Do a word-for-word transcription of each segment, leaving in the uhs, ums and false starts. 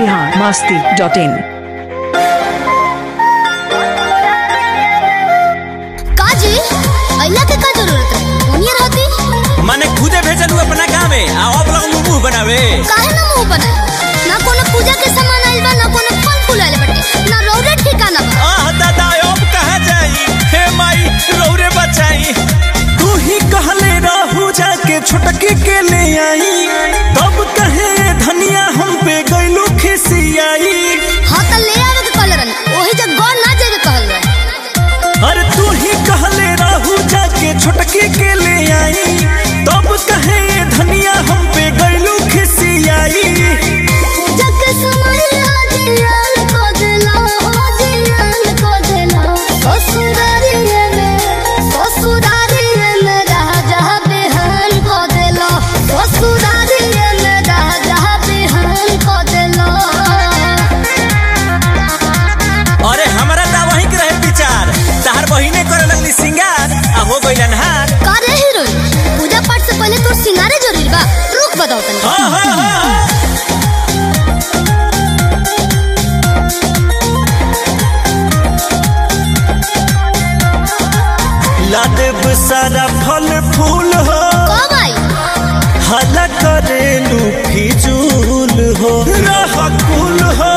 Bihar Masti dot in. काजी अल्लाह के का जरूरत है उन्हीं रहती माने खुदे भेजलू अपना गाँव में आ अब लोग मुंह बनावे काहे ना मुंह बनाए ना कोनो पूजा के सामान आइल बा ना कोनो फल फूल आइल बाटे ना रौरे ठिकाना बा आह दादा अब कहां जाई हे माई रौरे बचाई तू ही कहले रहू जाके छोटकी के ले आई तब कहे धनिया हम पे गइलू खिसियाई हां त ले आवे के कलरन ओही जग गौर ना जावे कहल बा अरे तू ही कहले रहू जाके छोटकी के ले आई तब कहे धनिया हम पे गइलू खिसियाई जग समय आजियान को देला आजियान को देला ससुरारी में ससुरारी में राजा बेहान को देला ससुरारी में राजा बेहान को देला अरे हमरा ता वही के रहे विचार तहार बहिने करे लगली सिंगार आ हो गइलन हार का रे हीरोइन पूजा पाठ से पहले तोर सिंगारे जरूरी बा रुक बताओ तनी हां हां हां लादेव सारा फल फूल हो कब आई हला करेलू फिजूल हो रह कुल हो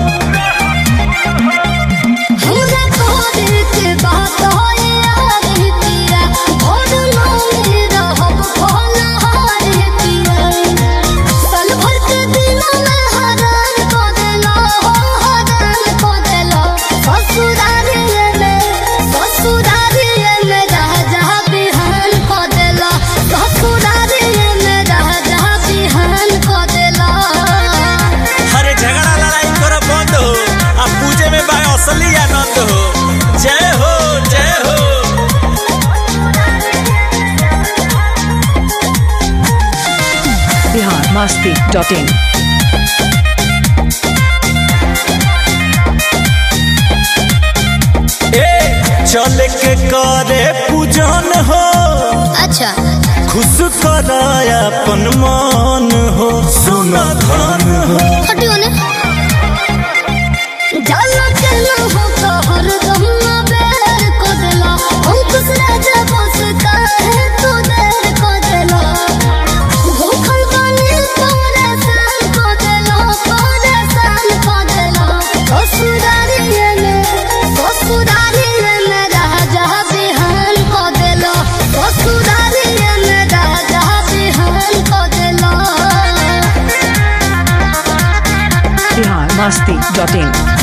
हमरा कहर के बात होए आरे पिया भोर नामे रहब फलहार पिया साल भर के दिन में हरान को देला हो हरान को देला ससुरारी में ससुरारी में राजा बिहान को देला ससुरारी में राजा बिहान को देला हरे झगड़ा लड़ाई कर बंद हो आ पूजे में बा असली आनंद हो जय हो जय हो बिहार मस्ती डॉट इन। ए चले के करे पूजन हो अच्छा खुश कराया अपन मन हो सुना धन हो हटियो ने जाला के न हो कहर गम्मा बेर को देला अंकुश राजा बस काहे तू देर को देला भूखल बानी परेशान को देला परेशान को देला ससुरारी में ससुरारी में राजा बिहान को देला ससुरारी में राजा बिहान को देला बिहार मस्ती डॉट इन।